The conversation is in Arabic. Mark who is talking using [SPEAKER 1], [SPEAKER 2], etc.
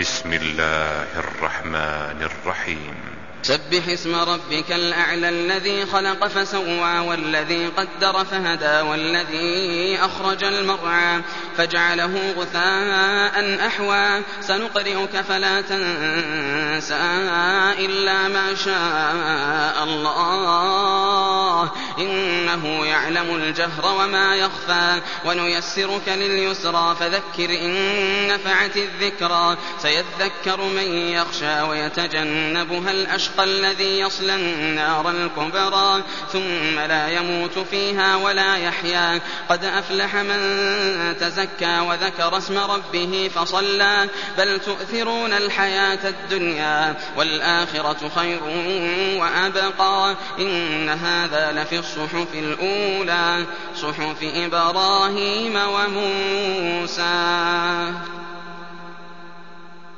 [SPEAKER 1] بسم الله الرحمن الرحيم.
[SPEAKER 2] سبح اسم ربك الأعلى الذي خلق فسوى والذي قدر فهدى والذي أخرج المرعى فجعله غثاء أحوى سنقرئك فلا تنسى إلا ما شاء الله إنه يعلم الجهر وما يخفى ونيسرك لليسرى فذكر إن نفعت الذكرى سيذكر من يخشى ويتجنبها الأشقى الذي يصلى النار الكبرى ثم لا يموت فيها ولا يحيا قد أفلح من تزكى وذكر اسم ربه فصلى بل تؤثرون الحياة الدنيا والآخرة خير وأبقى إن هذا لفي الصحف الأولى صحف إبراهيم وموسى.